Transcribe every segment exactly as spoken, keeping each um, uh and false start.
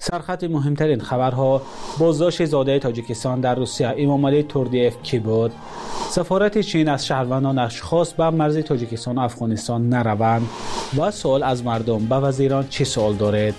سرخط مهمترین خبرها: بازداشت زاده تاجیکستان در روسیه، امامعلی توردیف کی بود؟ سفارت چین از شهروندانش خواست به مرز تاجیکستان و افغانستان نروند و سوال از مردم: به وزیران چه سوال دارید؟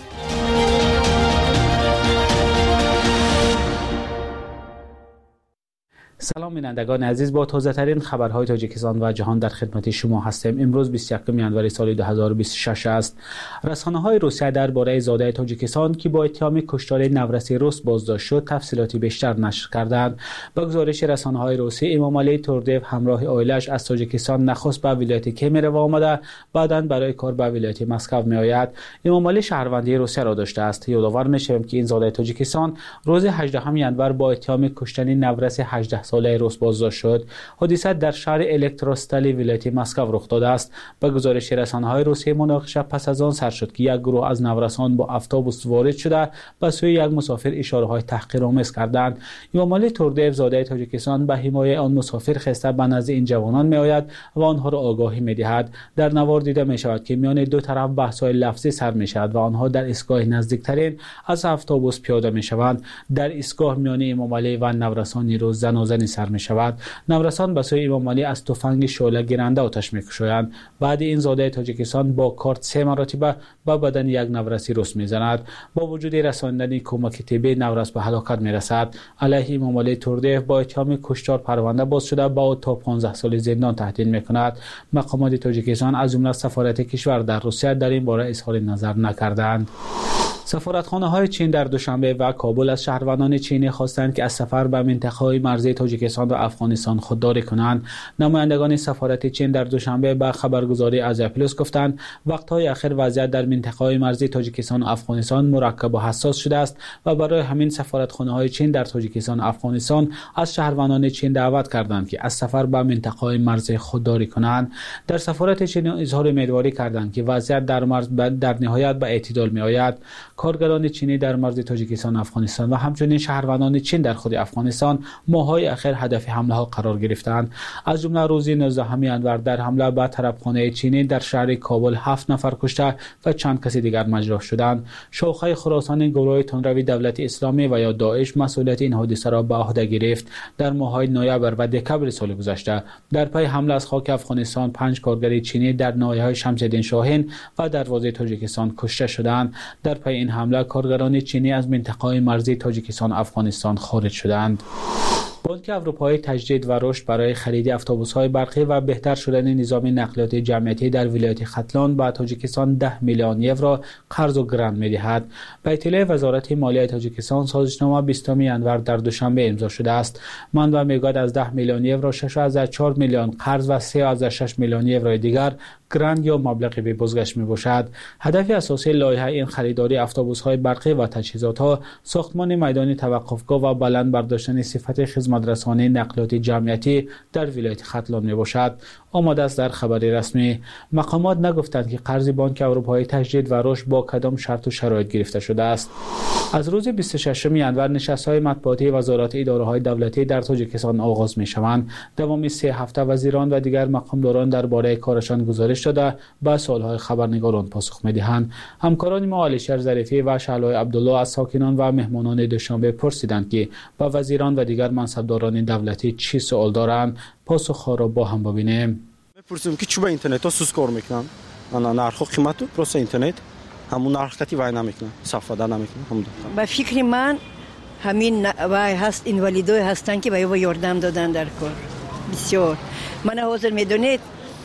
سلام بینندگان عزیز، با تازه ترین خبرهای تاجیکستان و جهان در خدمت شما هستیم. امروز بیست و یکم ژانویه سال دو هزار و بیست و شش است. رسانه‌های روسیه درباره زاده تاجیکستان که با اتهام کشتار نورسی روس بازداشت شد تفصیلاتی بیشتر نشر کردند. با گزارش رسانه‌های روسی، امامعلی توردیف همراه عائله‌اش از تاجیکستان نخست به ولایت کیمیر و آمده بعداً برای کار به ولایت مسکو می‌آید. امامعلی شهروندی روسیه را داشته است. یادآور می‌شویم که این زاده تاجیکستان روز هجدهم ژانویه با اتهام کشتن نورس هجده ساله روس بازداشت شد. حادثه در شهر الکتروستالی ولایت مسکو رخ داده است. به گزارش رسانه‌های روسیه، مناقشه پس از آن سر شد که یک گروه از نورسان با اتوبوس وارد شده به سوی یک مسافر اشاره‌های تحقیرآمیز کردند. امامعلی توردیف زاده تاجیکستان به حمایت آن مسافر خسته به نزد این جوانان می‌آید و آنها را آگاهی می‌دهد. در نوار دیده می‌شود که میان دو طرف بحث‌های لفظی سر می‌شود و آنها در ایستگاه نزدیکترین از اتوبوس پیاده می‌شوند. در ایستگاه میان امامعلی و نورسان نیروز زن و زنی سر می شود. نورسان به سوی امامعلی از تفنگ شعله گیرنده آتش می کشند. بعد این زاده تاجیکستان با کارت سه مرتبه به بدن یک نورسی روس می زند. با وجود رساندن کمک طبی، نورس به هلاکت می رسد. علیه امامعلی توردیف با اتهام کشتار پرونده باز شده با او تا پانزده سال زندان تهدید می کند. مقامات تاجیکستان از جمله سفارت کشور در روسیه در این باره اظهار نظر نکردند. سفارتخانه‌های چین در دوشنبه و کابل از شهروندان چینی خواستند که از سفر به منطقه‌های مرزی تاجیکستان و افغانستان خودداری کنند. نمایندگان سفارت چین در دوشنبه به خبرگزاری آزیا پلاس گفتند وقت‌های اخیر وضعیت در منطقه‌های مرزی تاجیکستان و افغانستان مرکب و حساس شده است و برای همین سفارتخانه‌های چین در تاجیکستان و افغانستان از شهروندان چین دعوت کردند که از سفر به منطقه‌های مرزی خودداری کنند. در سفارت چین اظهار امیدواری کردند که وضعیت در مرز در نهایت به اعتدال می‌آید. کارگران چینی در مرز تاجیکستان و افغانستان و همچنین شهروندان چین در خود افغانستان ماه‌های اخیر هدف حمله ها قرار گرفتند. از جمله روز نوزدهم ژانویه در حمله به طرفخانه چینی در شهر کابل هفت نفر کشته و چند کسی دیگر مجروح شدند. شاخه خراسان گروه تندروی دولت اسلامی و یا داعش مسئولیت این حادثه را به عهده گرفت. در ماه‌های نوامبر و دکبر سال گذشته در پی حمله از خاک افغانستان پنج کارگر چینی در ناحیه‌های شمس‌الدین شاهین و دروازه تاجیکستان کشته شدند. در پی این حمله کارگران چینی از منطقه‌های مرزی تاجیکستان و افغانستان خارج شدند. بانک اروپایی تجدید و رشد برای خرید اتوبوس‌های برقی و بهتر شدن نظام نقلیات جمعیتی در ولایت ختلان به تاجیکستان ده میلیون یورو قرض و گرانت می‌دهد. به اطلاع وزارت مالیه تاجیکستان، سازشنامه بیستم ژانویه در دوشنبه امضا شده است. منبع میگوید از ده میلیون یورو شش و چهار میلیون قرض و سه و شش میلیون یورو دیگر گرانت یا مبلغ به بازگشت می باشد. هدف اساسی لایحه این خریداری اتوبوس‌های برقی و تجهیزات‌ها ساختمان میدانی توقفگاه و بلند برداشتن صفت خدمت رسانی نقلیات جمعیتی در ولایت ختلان می باشد. آماده است در خبر رسمی. مقامات نگفتند که قرض بانک اروپایی تجدید و رشد با کدام شرط و شرایط گرفته شده است. از روز بیست و ششم ژانویه نشست‌های مطبوعاتی وزارت اداره‌های دولتی در تاجیکستان آغاز می‌شوند. دوام سه هفته وزیران و دیگر مقامداران درباره کارشان گزارش داده به سوال‌های خبرنگاران پاسخ می‌دهند. همکاران ما علیشر ظریفی و شعلای عبدالله از ساکنان و مهمانان دوشنبه پرسیدند که با وزیران و دیگر منصبداران دولتی چی سوال دارند. پاسخ‌ها را با هم ببینیم. می‌پرسیم که چوب اینترنت ها سوس کار میکنن. انا نرخ قیمت پروسه اینترنت همون نرخ کتی وای نمیکنه، استفاده نمیکنه. همون با فکر من همین وای هست اینوالیدای هستن که به او یاردم دادن در کار. بسیار من حاضر میدونید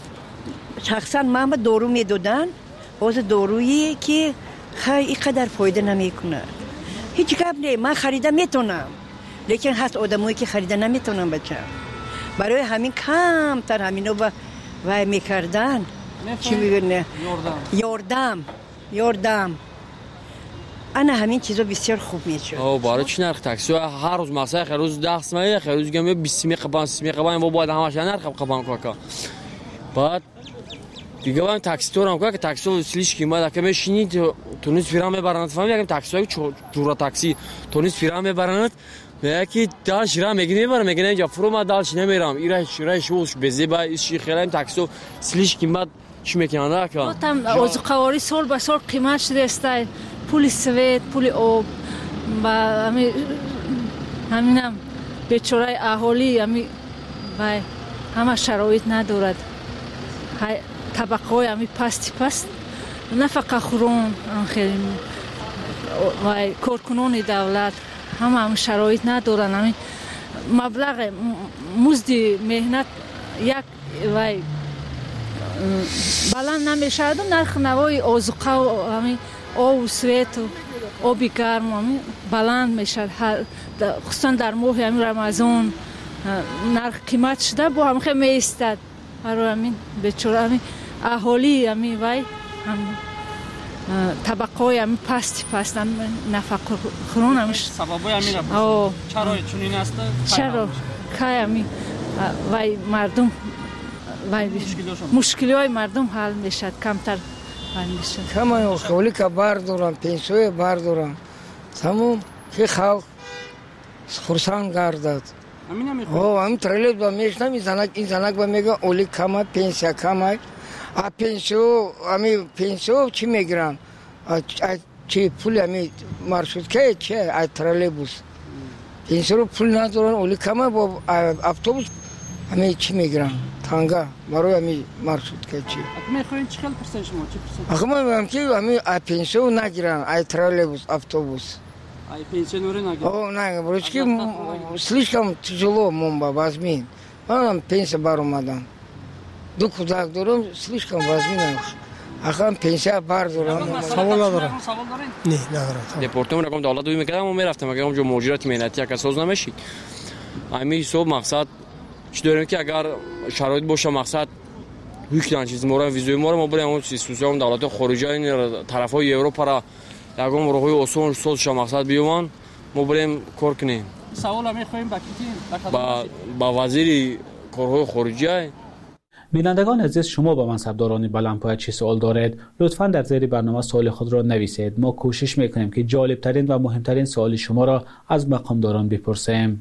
شخصا من به دارو میدادن، حاضر دارویی که خیلی قدر فایده نمیکنه. هیچ گپ نه، من خریده میتونم لیکن هست آدمایی که خریده نمیتونن بچه. برای همین کم تر همینو با وای میکردن. چی میگن؟ یاردم یاردم انا همین چیزا بسیار خوب میشه. او برای چی نرخ تاکسی هر روز مثلا خیلی روز ده سمایه خیلی روز گم بیست می قبان سی می قبان و بعد همش نرخ قبان کوکا بعد دیگه وام تاکسی تو هم که تاکسی وسیلش قیمت که میشینی تو نیست فیرام میبرند فهمی میگم تاکسی چورا تاکسی تو نیست فیرام میبرند میگه که دالش را میگه میبرم میگه اینجا فرو ما دالش نمیرم ایران شورای شوش بزی با این خیلی تاکسی سلیش قیمت چی میکنن که تام از قواری سال به سال قیمت شده است پول سویت پول آب و همین همینم بیچاره اهالی همین و همه شرایط ندارد طبقه های همین پستی پست نه فقط خورون خیلی و کارکنان دولت همه هم شرایط ندارن همین مبلغ مزد مهنت یک و بلند نمیشد نرخ نوای آذوقه و همین آب و سویت و آبی گرم همین بلند میشد خصوصا در ماه همین رمضان نرخ قیمت شده با هم خیلی میستد برای همین بیچاره همین اهالی همین وای طبقه های همین پستی پست همین نفقه خورون همیش سبابای همین را چرا چون این است؟ چرا که همین وای مردم وای مشکلی های مردم حل میشد کمتر حل میشد کمان خیلی که بردارم پنسوی بردارم تمام که خلق خورسان گردد همین هم او هم ترلیب با میشنم این زنک این زنک با میگه اولی کمه پنسیا کمه ا پنسیو امی پنسیو چی میگیرن چی پول امی مارشوت که چی ا ترلیبوس پنسیو پول ندارن اولی کمه با اتوبوس امی چی میگیرن تانگا برای امی مارشوت که چی میخواین چه خیلی پرسش شما چی پرسش آخه من میگم که امی ا پنسیو نگیرن ا ترلیبوس اتوبوس ай пенсионеры нагиб. О, на, врачки слишком тяжело мумба возьми. Она пенсия барумадан. Ду куда дурам слишком возьми на. Ахан пенсия бар дурам. سوال ندارم. Не, ندارم. департамент раком давлат дуй мекардам ва мерафтам агар онҷо муҳоҷирати меҳнатӣ яка соз намешид ҳамин ҳисоб мақсад чӣ дорем ки агар шароит боша мақсад ҳукдан чизи моро визои моро мо бурем он институтсияҳои давлатои хориҷаи тарафҳои европара ягон роҳҳои осон созша мақсад биёван мо бурем кор кунем савола мехоҳем ба кити ба вазири корҳои хориҷа. بینندگان عزیز شما با منصبداران بلندپایه چه سوال دارید لطفاً در زیر برنامه سوال خود را نویسید. ما کوشش میکنیم که جالب ترین و مهمترین سوال شما را از مقامداران بپرسیم.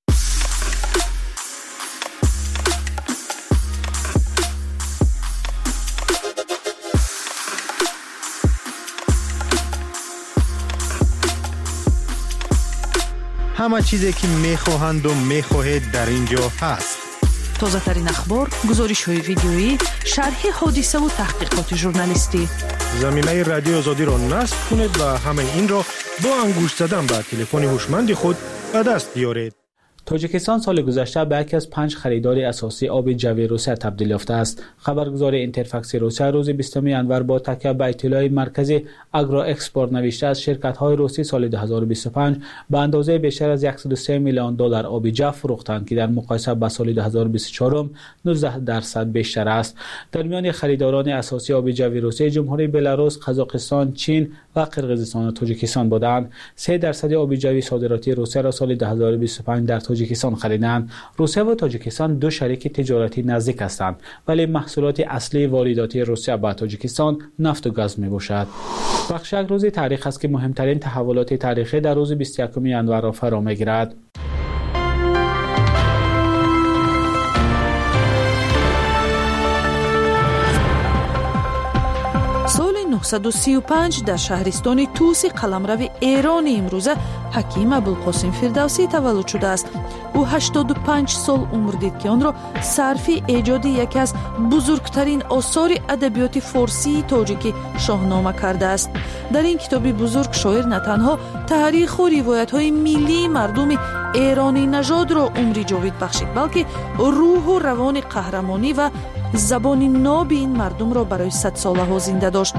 همه چیزی که میخواهند و میخواهید در اینجا هست. تازه ترین اخبار، گزارش های ویدیویی، شرح حادثه و تحقیقات ژورنالیستی. زمینه رادیو آزادی را نصب کنید و همه این را با انگشت زدن به تلفن هوشمند خود به دست بیارید. تاجیکستان سال گذشته به یکی از پنج خریدار اساسی آب جوی روسیه تبدیل یافته است. خبرگزار اینترفکس روسیه روز بیستم ژانویه با تکیه به اطلاع مرکزی اگرا اکسپورت نوشته است شرکت‌های روسی سال دو هزار و بیست و پنج به اندازه بیشتر از صد و سه میلیون دلار آب جو فروختند که در مقایسه با سال دو هزار و بیست و چهار نوزده درصد بیشتر است. در میان خریداران اساسی آب جوی روسیه جمهوری بلاروس، قزاقستان، چین و قرقیزستان و تاجیکستان بودند. سه درصد آب جوی صادراتی روسیه را سال دو هزار و بیست و پنج در تاجیکستان خریدند. روسیه و تاجیکستان دو شریک تجارتی نزدیک هستند ولی محصولات اصلی وارداتی روسیه به تاجیکستان نفت و گاز میباشد. بخش یک روز تاریخ است که مهمترین تحولات تاریخی در روز بیست و یکم ژانویه را فرا میگیرد. نهصد و سی و پنج در شهرستان توس قلمرو ایران امروزه حکیم ابوالقاسم فردوسی تولد شده است. او هشتاد و پنج سال عمر دید که آن را صرف ایجاد یکی از بزرگترین آثار ادبیات فارسی تاجیکی شاهنامه کرده است. در این کتاب بزرگ شاعر نه تنها تاریخ و روایت های ملی مردم ایرانی نژاد را عمری جاوید بخشید بلکه روح و روان قهرمانی و زبان ناب این مردم را برای صد ساله ها زنده داشت.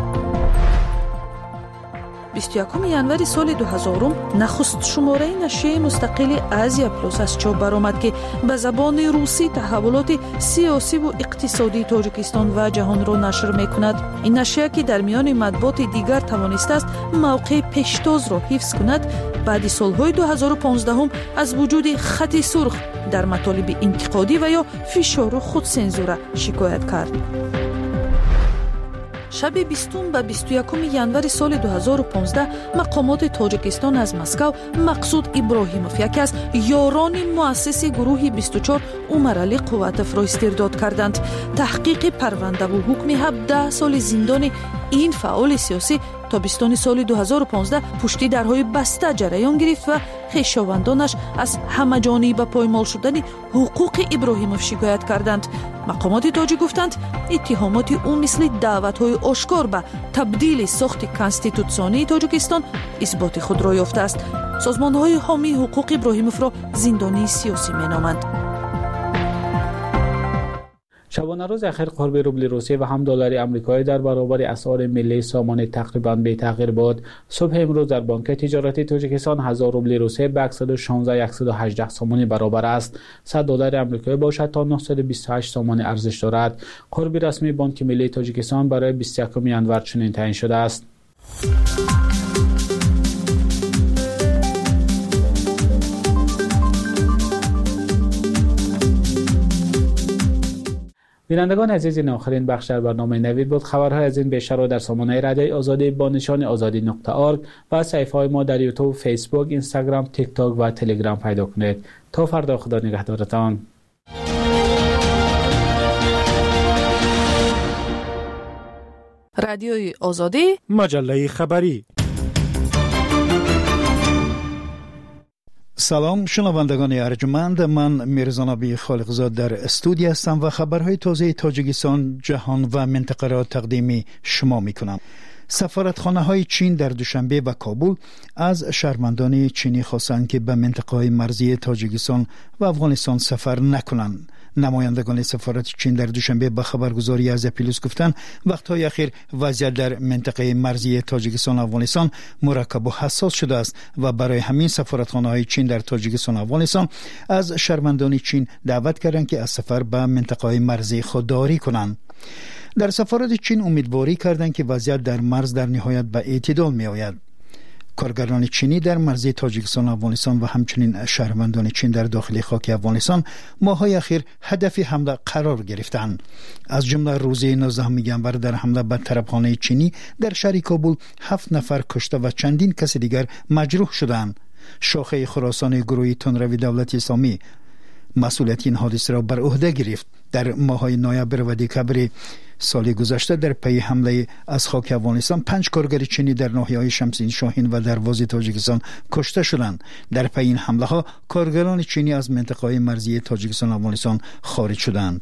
بیست و یکم ژانویه سال دو هزار نخست شماره نشریه مستقل آزیا پلاس از چاپ برآمد که به زبان روسی تحولات سیاسی و اقتصادی تاجیکستان و جهان را نشر می‌کند. این نشریه که در میان مطبوعات دیگر توانسته است موقع پیشتاز را حفظ کند بعد سالهای دو هزار و پانزده از وجود خط سرخ در مطالب انتقادی و یا فشار و خودسانسور شکایت کرد. شب بیستم به بیست و یکم ژانویه سال دو هزار و پانزده مقامات تاجیکستان از مسکو مقصود ابراهیموف یکی از یاران مؤسس گروه بیست و چهار عمرعلی قوت افرا استرداد کردند. تحقیق پرونده و حکم هفده سال زندان این فعال سیاسی تابستان سال دو هزار و پانزده پشتی درهای بسته جریان گرفت و خویشاوندانش از همه‌جانی به پایمال شدن حقوق ابراهیموف شکایت کردند. مقامات تاجیک گفتند اتهامات او مثل دعوت‌های آشکار به تبدیل ساخت کانستیتوسیونی تاجیکستان اثبات خود را یافته است. سازمان‌های حامی حقوق ابراهیموف را زندانی سیاسی می‌نامند. شبانه روز اخیر قرب روبل روسیه و هم دلار آمریکایی در برابر اسعار ملی سامان تقریباً به تغییر بود. صبح امروز در بانک تجارتی تاجیکستان هزار روبل روسیه به صد و شانزده هزار و صد و هجده سامانی برابر است. صد دلار آمریکایی باشد تا نهصد و بیست و هشت سامانی ارزش دارد. قرب رسمی بانک ملی تاجیکستان برای بیست و یکم ژانویه چنین تعیین شده است. بینندگان عزیز، این آخرین بخش در برنامه نوید بود. خبرهای از این بیشتر را در سامانه رادیوی آزادی با نشان آزادی نقطه آرگ و صفحه‌های ما در یوتیوب، فیسبوک، اینستاگرام، تیک تاک و تلگرام پیدا کنید. تا فردا، خدا نگهدارتان. رادیوی آزادی، مجله خبری. سلام شنوندگان ارجمند، من میرزانابی خالقزاد در استودیو هستم و خبرهای تازه تاجیکستان، جهان و منطقه را تقدیم شما می کنم. سفارتخانه های چین در دوشنبه و کابل از شهروندان چینی خواستند که به منطقه های مرزی تاجیکستان و افغانستان سفر نکنند. نمایندگان سفارت چین در دوشنبه به خبرگزاری از اپیلوس گفتند وقتهای اخیر وضعیت در منطقه مرزی تاجیکستان و افغانستان مرکب و حساس شده است و برای همین سفارتخانه های چین در تاجیکستان و افغانستان از شهروندان چین دعوت کردند که از سفر به منطقه های مرزی خودداری کنند. در سفارت چین امیدواری کردند که وضعیت در مرز در نهایت به اعتدال می آید. کارگران چینی در مرزی تاجیکستان و افغانستان و همچنین شهروندان چین در داخل خاک افغانستان ماه‌های اخیر هدف حمله قرار گرفتند. از جمله روز نوزدهم ژانویه در حمله به طرفخانه چینی در شهر کابل هفت نفر کشته و چندین کس دیگر مجروح شدند. شاخه خراسان گروهی تندروی دولت اسلامی مسئولیت این حادثه را بر عهده گرفت. در ماه‌های نوامبر و دسامبر سال گذشته در پی حمله از خاک افغانستان پنج کارگر چینی در ناحیه‌های شمسین شاهین و دروازه تاجیکستان کشته شدند. در پی این حمله ها کارگران چینی از منطقه‌های مرزی تاجیکستان و افغانستان خارج شدند.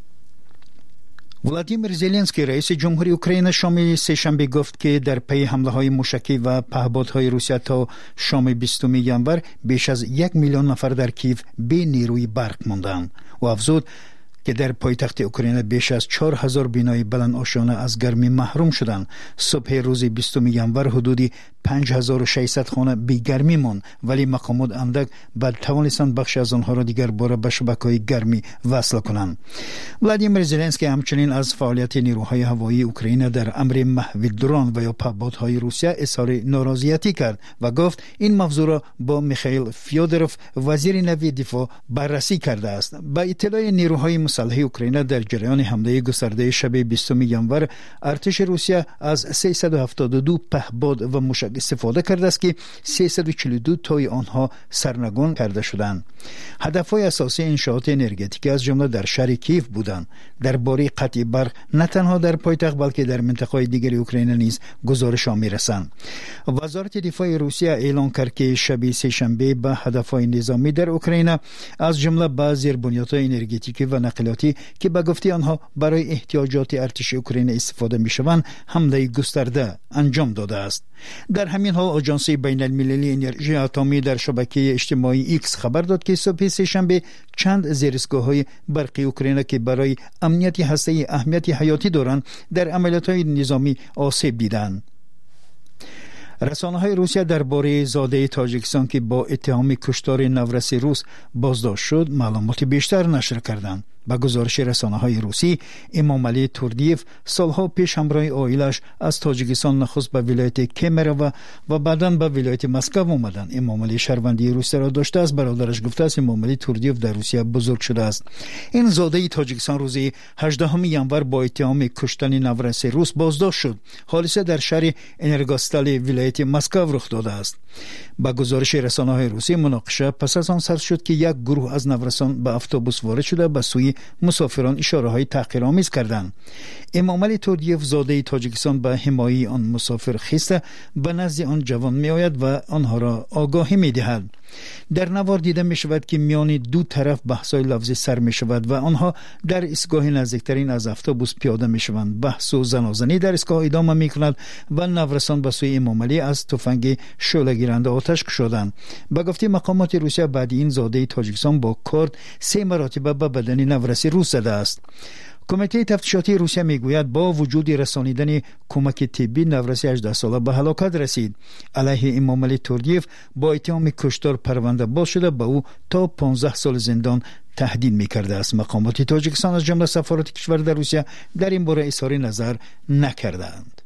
ولادیمیر زلنسکی رئیس جمهوری اوکراین شام سه‌شنبه گفت که در پی حمله های موشکی و پهپادهای روسیه تا شام بیستم ژانویه بیش از یک میلیون نفر در کیف بی نیروی برق ماندند و افزود که در پایتخت اوکراین بیش از چهار هزار بنای بلند آشیانه از گرمی محروم شدند. صبح روز بیستم ژانویه حدودی پنج هزار و ششصد خانه بی گرمی ماند، ولی مقامات اندک بعد توانستند بخش از آنها را دیگر باره به شبکه‌های گرمی وصل کنند. ولادیمیر زلنسکی همچنین از فعالیت نیروهای هوایی اوکراین در امر محو درون و یا پهپادهای روسیه اظهار ناراضیتی کرد و گفت این موضوع را با میخائیل فیودروف وزیر نوی دفاع بررسی کرده است. با اطلاع نیروهای مسلح اوکراین در جریان حمله گسترده شب بیستم ژانویه ارتش روسیه از سیصد و هفتاد و دو پهپاد و موشک استفاده کرده است که سیصد و چهل و دو تای آنها سرنگون کرده شدند. هدف‌های اساسی انشاءات انرژتیکی از جمله در شهر کیف بودند. درباره قطع برق نه تنها در پایتخت بلکه در منطقه‌های دیگر اوکراین نیز گزارش‌ها می‌رسند. وزارت دفاع روسیه اعلام کرد که شب سه‌شنبه به هدف‌های نظامی در اوکراین از جمله بعضی زیربنیادهای انرژتیکی و نقلیاتی که به گفته آنها برای احتیاجات ارتش اوکراین استفاده می‌شوند حمله گسترده انجام داده است. در همین حال آژانس بین المللی انرژی اتمی در شبکه اجتماعی ایکس خبر داد که صبح سه‌شنبه چند زیرساخت‌های برقی اوکراین که برای امنیت هسته‌ای اهمیت حیاتی دارند در عملیات‌های نظامی آسیب دیدند. رسانه‌های روسیه درباره زاده تاجیکستان که با اتهام کشتار نورس روس بازداشت شد معلومات بیشتر نشر کردند. با گزارش رسانه‌های روسی، امام علی توردیف سالها پیش همراه عائله‌اش از تاجیکستان نخست به ولایت کیمرو و بعداً به ولایت مسکو آمدند. امام علی شهروندی روسیه را داشته است. برادرش گفته است امام علی توردیف در روسیه بزرگ شده است. این زاده تاجیکستان روز هجدهم ژانویه با اتهام کشتن نورس روس بازداشت شد. حادثه در شهر انرگاستال ولایت مسکو رخ داده است. با گزارش رسانه‌های روسی، مناقشه پس از آن سر شد که یک گروه از نورسان به اتوبوس وارد شده به سوی مسافران اشاره های تحقیرآمیز کردند. امامعلی توردیف زاده تاجیکستان به حمایه آن مسافر خسته به نزد آن جوان می آید و آنها را آگاهی می دهد. در نوار دیده می شود که میان دو طرف بحث‌های لفظی سر می شود و آنها در ایستگاه نزدیکترین از اتوبوس پیاده می شوند. بحث و زنازنی در ایستگاه ادامه می کند و نورسان به سوی امامعلی از تفنگ شعله‌گیرنده آتش کشیدند. به گفته مقامات روسیه بعد این زاده تاجیکستان با کارد سه مرتبه به بدن نورسی روز زده است. کمیته تفتیشاتی روسیه میگوید با وجود رسانیدن کمک طبی نورسی هجده ساله به هلاکت رسید. علیه امامعلی توردیف با اتهام کشتار پرونده باز شده به او تا پانزده سال زندان تهدید میکرده است. مقامات تاجیکستان از جمله سفارت کشور در روسیه در این باره اظهار نظر نکردند.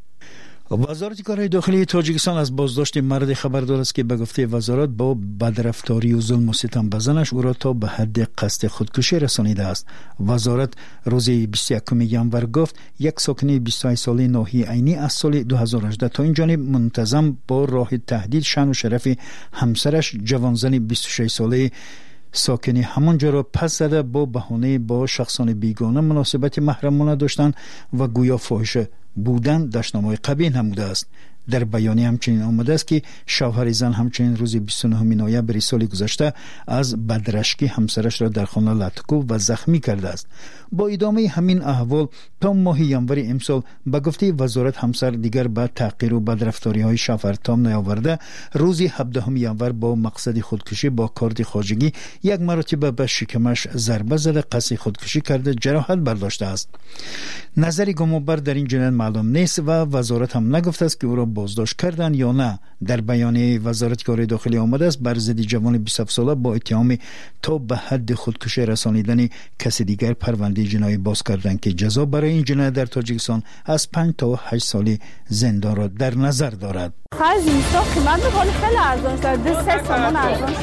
وزارت کارهای داخلی تاجیکستان از بازداشت مرد خبردار است که به گفته وزارت با بدرفتاری و ظلم و ستم به زنش او را تا به حد قصد خودکشی رسانیده است. وزارت روز بیست و یکم ینور گفت یک ساکن بیست و هشت ساله ناحیه عینی از سال دو هزار و هجده تا این جانب منتظم با راه تهدید شأن و شرف همسرش جوانزن بیست و شش ساله ساکن همانجا را پس زده با بهانه با شخصان بیگانه مناسبت محرمانه داشتن و گویا فاحشه بودن دشنامه‌های قبیح نموده است. در بیانیه همچنین آمده است که شوهر زن همچنین روز بیست و نهم نوامبر سال گذشته از بدرشکی همسرش را در خانه لطکوب و زخمی کرده است. با ادامه همین احوال تا ماه ینور امسال به گفته وزارت همسر دیگر به تحقیر و بدرفتاری های شوهر تام نیاورده روز هفدهم ینور با مقصد خودکشی با کارد خواجگی یک مرتبه به شکمش ضربه زده قصد خودکشی کرده جراحت برداشته است. نظری گمانبر در این جنایت معلوم نیست و وزارت هم نگفته است که او را بازداشت کردن یا نه. در بیانیه وزارت کارهای داخلی آمده است بر ضد جوان بیست و هفت ساله با اتهام تا به حد خودکشی رسانیدن کسی دیگر پرونده جنایی باز کردند که جزا برای این جنایت در تاجیکستان از پنج تا هشت سال زندان را در نظر دارد. خرج اینستا قیمت می‌کنه خیلی ارزان شده سه تومان ارزان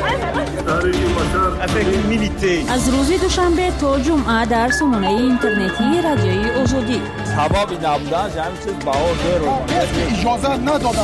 از روز دوشنبه تا جمعه در سامانه اینترنتی رادیوی آزادی سبب نبودن همین چیز بهار داره اجازه ندادن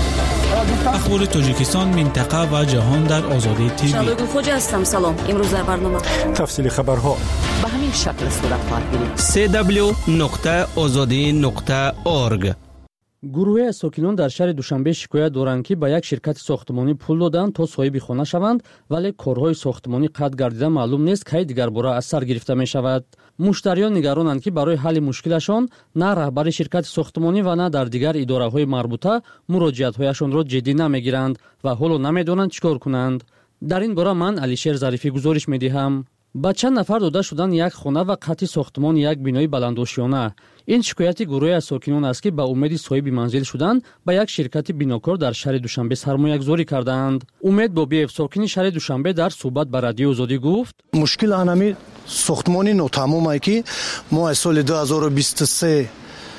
اخبار تاجیکستان منطقه و جهان در آزادی تیوی. شادو خوجا هستم. سلام. امروز در برنامه تفصیل خبرها به همین شکل صورت خواهد گرفت. سی دبلیو نقطه آزادی نقطه اورگ. گروه از ساکنان در شهر دوشنبه شکایت دارند که به یک شرکت ساختمانی پول دادند تا صاحب خانه شوند ولی کارهای ساختمانی قطع گردیده معلوم نیست کی دیگر باره از سر گرفته می شود. مشتریان نگرانند که برای حل مشکلشان نه رهبر شرکت ساختمانی و نه در دیگر اداره‌های مربوطه مراجعت‌هایشان را جدی نمیگیرند و حالا نمیدانند چیکار کنند. در این باره من علیشیر ظریفی گزارش می‌دهم. با چند نفر داده شدن یک خانه و قطع ساختمان یک بینای بلندآشیانه. این شکایت گروه از ساکنان است که با امید صاحب منزل شدن با یک شرکت بیناکار در شهر دوشنبه سرمایه‌گذاری کردند. امید بابیف ساکن شهر دوشنبه در صحبت با رادیو آزادی گفت مشکل آنمی ساختمانی ناتمام است که ما از سال دو هزار و بیست و سه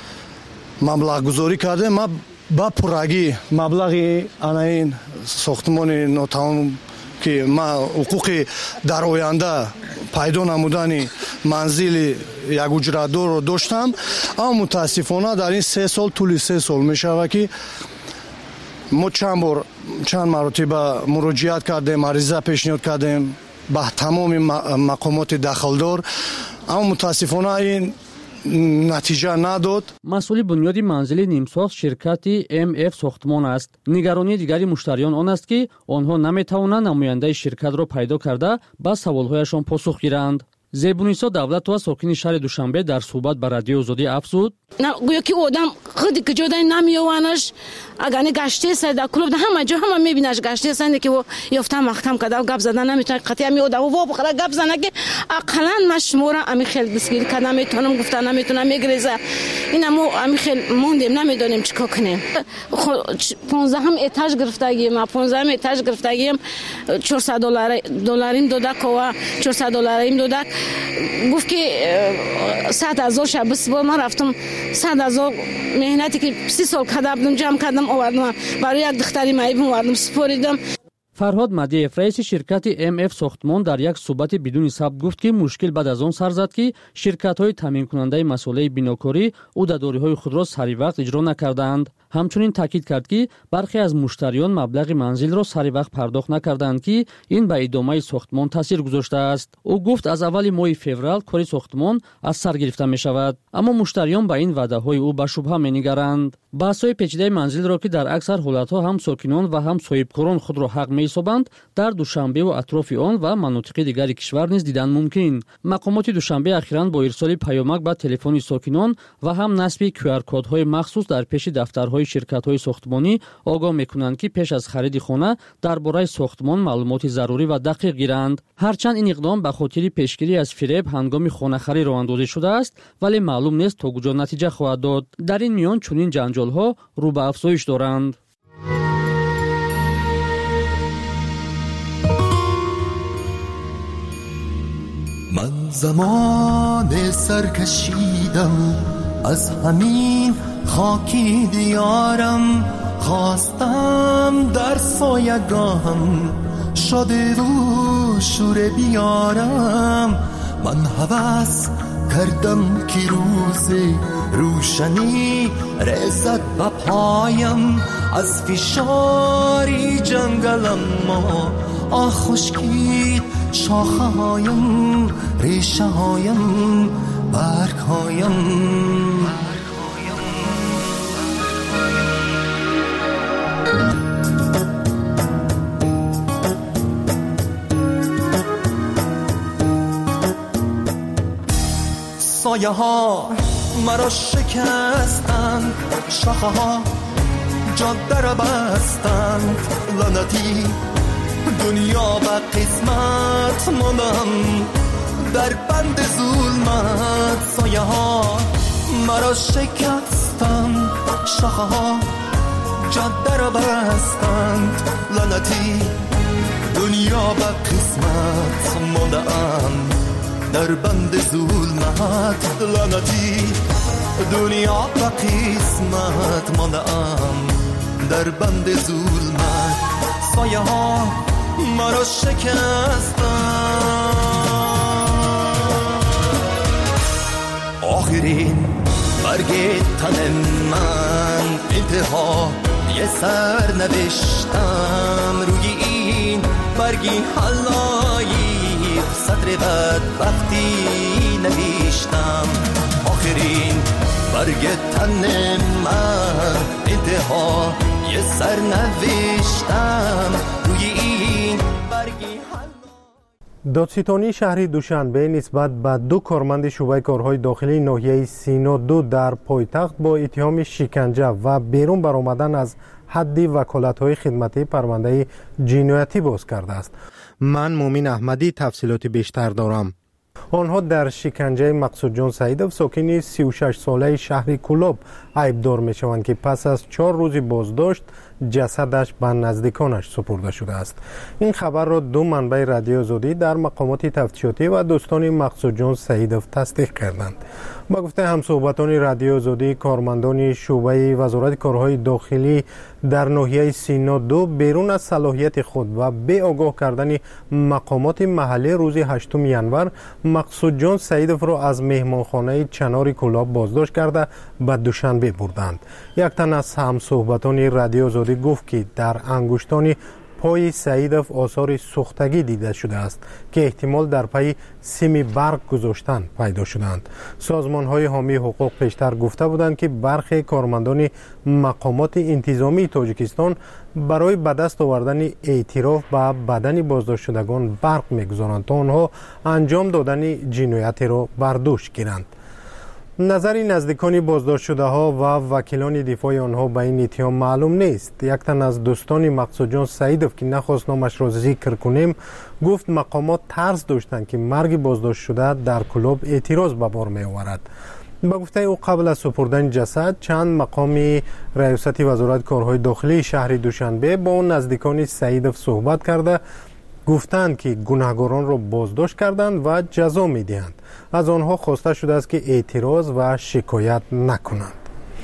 مبلغ گذاری کردیم. ما با پرگی مبلغ آن ساختمان ناتمام که ما حقوق در آینده پیدا نمودن منزل یک اجرتدار رو داشتم، اما متاسفانه در این سه سال طول سه سال می شود که ما چند بار چند مرتبه مراجعت کردیم، عریضه پیشنهاد کردیم به تمام مقامات دخلدار، اما متاسفانه این نتیجه نداد. مسئول بنیادی منزل نیمساخت شرکت ام اف ساختمان است. نگرانی دیگری مشتریان آن است که آنها نمیتوانند نماینده شرکت را پیدا کرده با سوالهایشان پاسخ گیرند. زیبونیسا دولت‌ها ساکن شهر دوشنبه در صحبت با رادیو آزادی افزود نه گویا که آدم خودی که جدا نمیوانش اگر گشته سر در کلوب همه جا همه میبینش گشته سر که یافته محکم کرده و گپ زدن نمیتونه قطعا می آدم و بخره گپ زنه که اقلا مشموره امی خیلی دستگیری کردن نمیتونم گفتن نمیتونم میگریزه این اما امی خیلی موندیم نمیدونیم چیکار کنیم. پانزده هم اتاج گرفتگیم ما پانزده هم اتاج گرفتگیم چهارصد دلار دلاریم داده که چهارصد دلاریم داده گفت که صد هزار شب بس با من رفتم صد هزار مهنتی که سی سال کردم جمع کردم آوردم برای یک دختری معیبم آوردم سپاریدم. فرهاد مدیف رئیس شرکت ام اف ساختمان در یک صحبت بدون ثبت گفت که مشکل بعد از آن سر زد که شرکت‌های تامین کننده مسئله بیناکاری عهده‌داری‌های خود را سری وقت اجرا نکردند. ҳамчунин таъкид кард ки бархе аз муштариён маблағи манзилро сари вақт пардохт накарданд ки ин ба идомаи сохтмон таъсир гузоштааст. ӯ гуфт аз аввали моҳи феврал кори сохтмон аз сар гирифта мешавад, аммо муштариён ба ин ваъдаҳои ӯ ба шубҳа менигаранд. баҳсҳои печидаи манзилро ки дар аксар ҳолатҳо ҳам сокинон ва ҳам соҳибкорон худро ҳақ меҳисобанд, дар душанбеву атрофи он ва манотиқи дигари кишвар низ дидан мумкин. мақомоти душанбе ахиран бо ирсоли паёмак ба телефони сокинон ва ҳам насби кю ар кодҳои махсус дар пеши дафтарҳои ширкатҳои сохтмонӣ огоҳ мекунанд ки пеш аз хариди хона дар бораи сохтмон маълумоти зарурӣ ва дақиқ гиранд. ҳарчанд ин иқдом ба хотири пешгирӣ аз фиреб ҳангоми хонахарӣ роҳандозӣ шудааст, вале маълум нест то куҷо натиҷа хоҳад дод. дар ин миён чунин ҷанҷолҳо рӯ ба афзоиш доранд. من زمان سر کشیدم از همین خاکی دیارم، خواستم در سایگاهم شده و شوره بیارم. من هوس کردم که روز روشنی رسد به پایم، از فشاری جنگلم ما آه خشکید شاخه هایم، ریشه هایم، برگ هایم. سایه ها مرا شکستند، شاخه ها جاده را بستند، لعنتی دنیا و قسمت ماندم در بند ظلمت. سایه ها مرا شکستند، شاخه ها جاده را بستند، لعنتی دنیا و قسمت ماندم در بند ظلمت. لعنتی دنیا و قسمت ماندم در بند ظلمت. سایه ها مرا شکستند. آخرین برگ تن من انتها یه سر نوشتم، روی این برگی حلایی صدر بدبختی نوشتم. آخرین برگ تن من انتها یه سر نوشتم، روی این برگی دادستانی شهر دوشنبه نسبت به دو کارمند شعبه کارهای داخلی ناحیه سینا دو در پایتخت با اتهام شکنجه و بیرون برآمدن از حد وکالت‌های خدمتی پرونده جنایتی باز کرده است. من مومن احمدی تفصیلات بیشتر دارم. آنها در شکنجه مقصود جان سعیدов ساکن سی و شش ساله شهر کلاب عیبدار میشوند که پس از چهار روز بازداشت جسدش به نزدیکانش سپرده شده است. این خبر را دو منبع رادیو آزادی در مقامات تفتیشاتی و دوستان مقصود جان سعیدov تصدیق کردند. با گفته همصحبتان رادیو آزادی، کارمندان شعبه وزارت کارهای داخلی در ناحیه سینا دو بیرون از صلاحیت خود و به آگاه کردن مقامات محلی روز هشتم ژانویه مقصود جان سعیدov را از مهمانخانه چنار کلاب بازداشت کرده به دوشنبه بردند. یک تن از همصحبتان رادیو آزادی گفت که در انگشتان پای سعیدov آثار سوختگی دیده شده است که احتمال در پای سیم برق گذاشتن پیدا شدند. سازمان های حامی حقوق پیشتر گفته بودند که برخی کارمندان مقامات انتظامی تاجیکستان برای به دست آوردن اعتراف به بدن بازداشت شدگان برق میگذارند تا آنها انجام دادن جنایت را بر دوش گیرند. نظر نزدیکان بازداشت شده ها و وکیلان دفاع آنها به این اتهام معلوم نیست. یک تن از دوستان مقصود جان سعیدov که نخواست نامش را ذکر کنیم گفت مقامات ترس داشتند که مرگ بازداشت شده در کلاب اعتراض به بار می آورد. با گفته او قبل از سپردن جسد چند مقام ریاست وزارت کارهای داخلی شهر دوشنبه با نزدیکان سعیدov صحبت کرده گفتند که گناهکاران را بازداشت کردند و جزا می‌دهند. از آنها خواسته شده است که اعتراض و شکایت نکنند.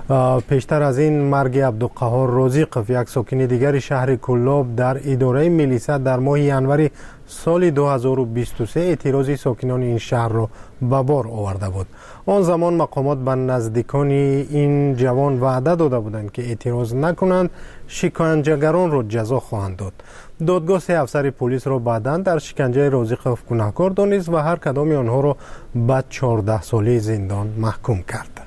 پیشتر از این مرگ عبدالقهار رازیقف یک ساکن دیگر شهر کلاب در اداره میلیسا در ماه ینوری سال دو هزار و بیست و سه اعتراضی ساکنان این شهر را به بار آورده بود. آن زمان مقامات به نزدیکان این جوان وعده داده بودند که اعتراض نکنند شکنجهگران را جزا خواهند داد. دادگاه سه افسر پلیس را بعداً در شکنجه رازیقف گناهکار دانست و هر کدام آنها را به چهارده ساله زندان محکوم کرد.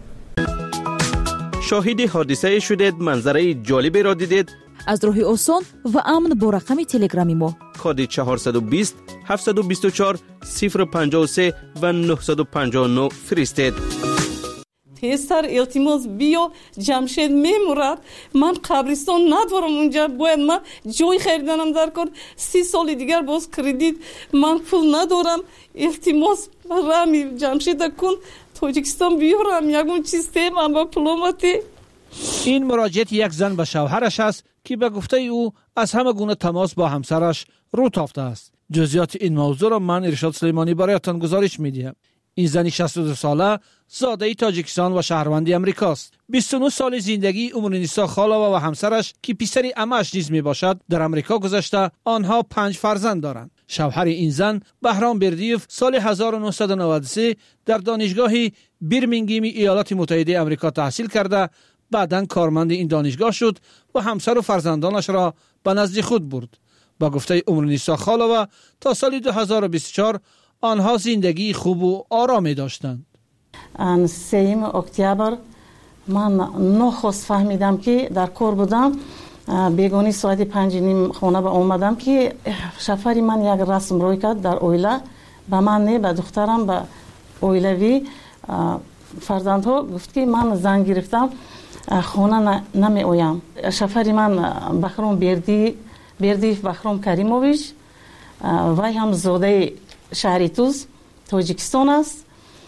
شاهد حادثه شدید، منظره جالبی را دیدید؟ از راه آسان و امن با رقم تلگرامی ما کد چهارصد و بیست هفتصد و بیست و چهار صفر پنجاه و سه و نهصد و پنجاه و نه فرستید. تیستر التماس بیا جمشید میمورد، من قبرستان ندارم اونجا، باید من جای خریدنم در کار، سی سال دیگر باز کردیت من پول ندارم، التماس رامی جمشید کن تاجیکستان بیارم یکون چیز تیم هم با پلوماتی. این مراجعت یک زن به شوهرش است که به گفته او از همه گونه تماس با همسرش رو تافته است. جزئیات این موضوع را من ارشاد سلیمانی برایتان گزارش می‌دهم. این زنی شصت و دو ساله زاده تاجیکستان و شهروند امریکاست. بیست و نه سال زندگی امرنیسا خالوا و همسرش که پسر عمه‌اش نیز میباشد در امریکا گذشته. آنها پنج فرزند دارند. شوهر این زن بهرام بردیف سال هزار و نهصد و نود و سه در دانشگاه برمینگهم ایالات متحده آمریکا تحصیل کرده، بعداً کارمند این دانشگاه شد و همسر و فرزندانش را به نزد خود برد. با گفته امرنیسا خالوا تا سال دو هزار و بیست و چهار آنها زندگی خوب و آرامی داشتند. سوم اکتبر من نخست فهمیدم که در کار بودم، بیگانی ساعت پنج نیم خانه به اومدم که شفری من یک رسم روی کرد در اویله، به من نه به دخترم به اویلوی فرزندها گفت که من زن گرفتم خانه نمی اویم. شفری من بخرام بردی بردی بخرام کریموویچ وای هم زاده شهری توز تاجیکستان است.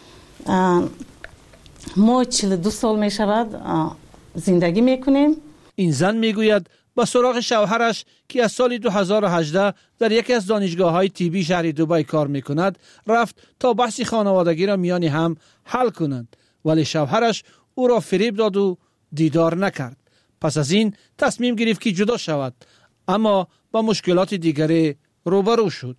ما چهل و دو سال می شود زندگی می کنیم. این زن می گوید با سراغ شوهرش که از سال دو هزار و هجده در یکی از دانشگاه های تیبی شهر دبی کار می کند رفت تا بحث خانوادگی را میان هم حل کنند، ولی شوهرش او را فریب داد و دیدار نکرد. پس از این تصمیم گرفت که جدا شود، اما با مشکلات دیگری روبرو شد.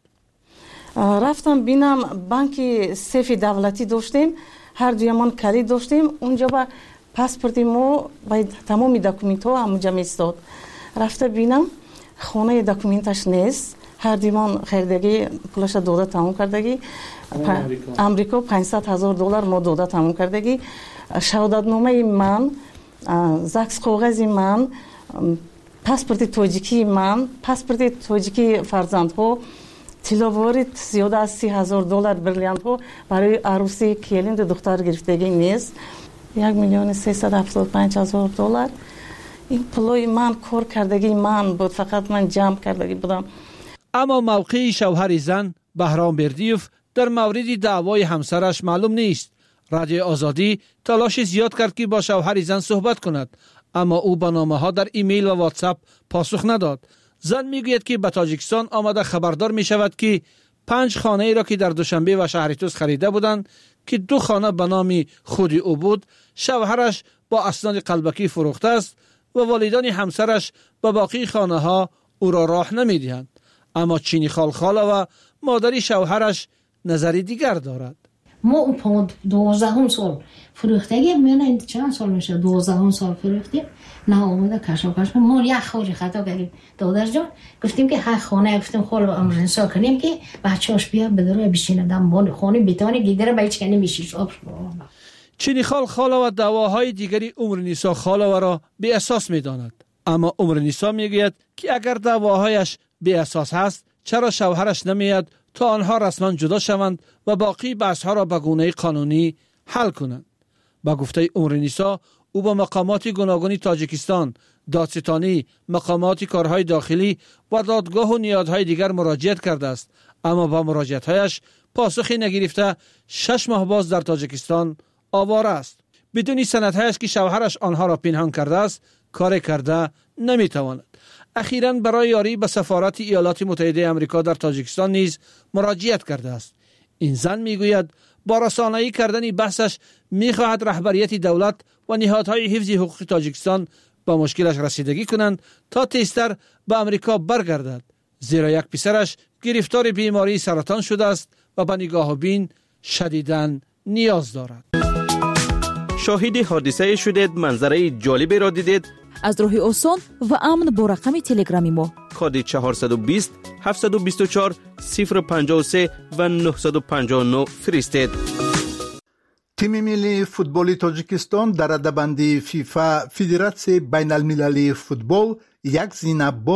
رفتم بینم بانک سیف دولتی داشتیم، هر دویمان کلید داشتیم، اونجا با پاسپورت ما باید تمامی دکومنت ها همونجا میستاد. رفته بینم خانه دکومنتش نیست، هر دویمان خریدگی پولش داده تمام کردگی، امریکا پانصد هزار دلار ما داده تمام کردگی، شهادت نامه من، زاکس کاغذ من، پاسپورت تاجیکی من، پاسپورت تاجیکی فرزند ها، تلاوارت زیاده از سی هزار دلار بریلیانت ها برای عروسی کلیند دختر گرفتگی نیست، یک میلیون سیصد و هفتاد و پنج هزار دلار. این پولای من کار کردگی من بود، فقط من جمع کردگی بودم. اما موقع شوهر زن بهرام بردیف در مورد دعوای همسرش معلوم نیست. رادیو آزادی تلاش زیاد کرد که با شوهر زن صحبت کند، اما او با نامه ها در ایمیل و واتساپ پاسخ نداد. زن میگوید که به تاجیکستان آمده خبردار می شود که پنج خانه ای را که در دوشنبه و شهر توس خریده بودند که دو خانه به نام خود او بود، شوهرش با اسناد قلبکی فروخته است و والدان همسرش به باقی خانه ها او را راه نمی دهند. اما چینی خال خالوا و مادری شوهرش نظری دیگر دارد. ما اون دوازدهم سال فروختگی میانه چند سال میشه دوازدهم سال فروختیم، نه آمده کشاکش ما یک خوری خطا کردیم. دادر جان گفتیم که هر خانه گفتیم خال امرنسا کنیم که بچه‌اش بیا بدره بشینه دم بان خانه بیتانه گیدره بایچ کنه میشه شاب. چینی خال خالوا و دعواهای دیگری امرنسا خالوا را بی اساس میداند، اما امرنسا میگوید که اگر دعواهایش بی اساس هست چرا شوهرش نمیاد تا آنها رسما جدا شوند و باقی بحث‌ها را به گونه قانونی حل کنند. با گفته امرنسا او با مقامات گوناگون تاجیکستان، دادستانی، مقامات کارهای داخلی و دادگاه و نیازهای دیگر مراجعت کرده است، اما با مراجعت‌هایش پاسخی نگرفته شش ماه باز در تاجیکستان آواره است. بدون سندهایی است که شوهرش آنها را پنهان کرده است کار کرده نمیتواند. اخیراً برای یاری به سفارت ایالات متحده آمریکا در تاجیکستان نیز مراجعت کرده است. این زن میگوید با رسانه‌ای کردن بحثش می‌خواهد رهبریت دولت و نهادهای حفظ حقوق تاجیکستان با مشکلش رسیدگی کنند تا تیزتر به امریکا برگردد، زیرا یک پسرش گرفتار بیماری سرطان شده است و به نگاه و بین شدیداً نیاز دارد. شاهد حادثه شدید، منظره جالبی را دیدید؟ از راه آسان و امن با رقم تلگرامی ما کد چهارصد و بیست هفتصد و بیست و چهار صفر پنجاه و سه و نهصد و پنجاه و نه فرستید. تیم ملی فوتبال تاجیکستان در رده‌بندی فیفا فدراسیون بین المللی فوتبال یک زینب